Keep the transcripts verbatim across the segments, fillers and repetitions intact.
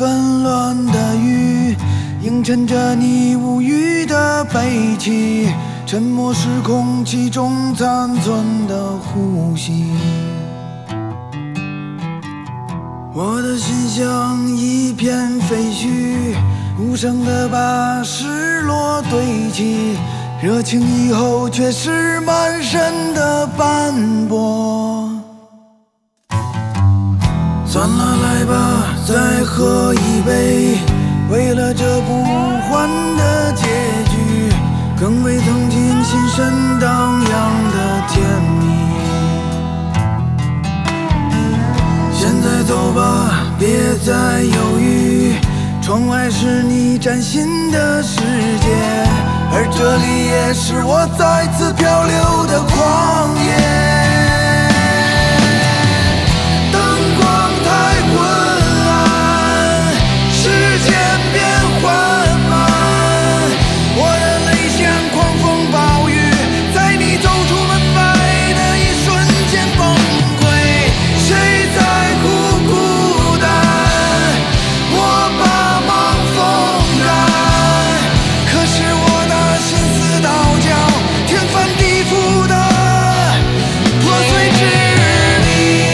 纷乱的雨，映衬着你无语的悲戚，沉默是空气中残存的呼吸。我的心像一片废墟，无声地把失落堆积，热情以后却是满身的斑驳。算了，来吧，再喝一杯，为了这不欢的结局，更为曾经心神荡漾的甜蜜。现在走吧，别再犹豫，窗外是你崭新的世界，而这里也是我再次漂流的旷野。灯光太昏暗，时间变缓慢，我的泪像狂风暴雨，在你走出门外的一瞬间崩溃。谁在乎孤单？我把梦风干，可是我的心似刀绞，天翻地覆的破碎支离。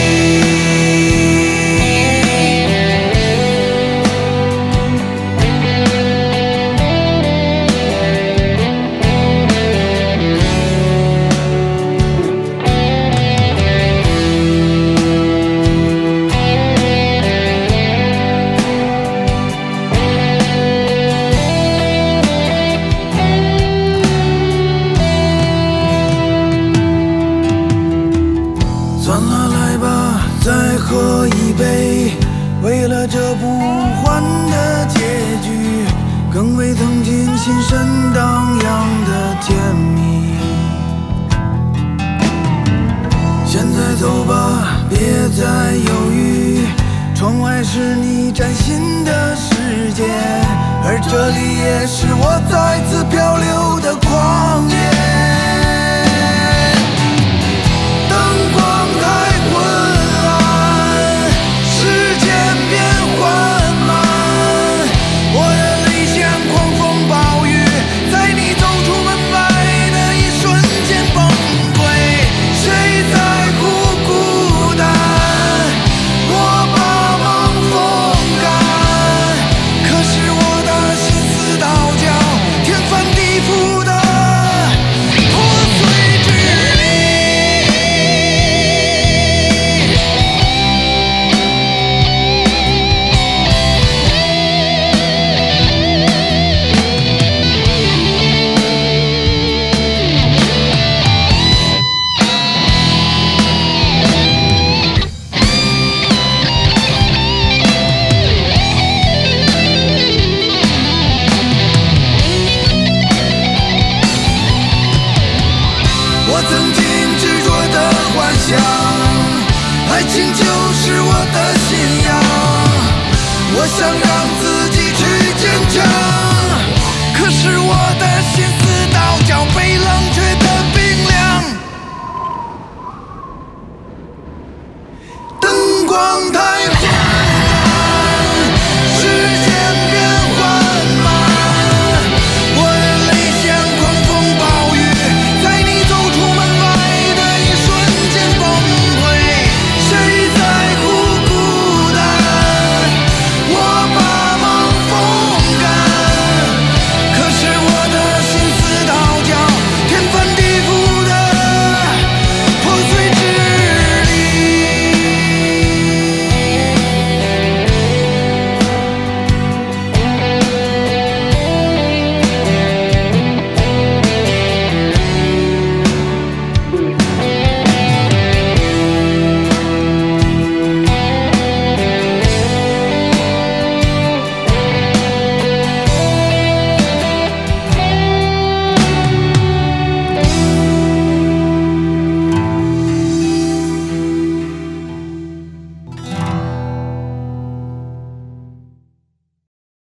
算了，来吧，再喝一杯，为了这不欢的结局，更为曾经心神荡漾的甜蜜。现在走吧，别再犹豫，窗外是你崭新的世界，而这里也是我再次漂流的旷野。灯光太昏暗，时间变缓慢，我的泪像狂风暴雨，在你走出门外的一瞬间崩溃。谁在乎孤单？我把梦风干，可是我的心似刀绞，天翻地覆的破碎支离。我曾经执着的幻想，爱情就是我的信仰，我想让自己去坚强。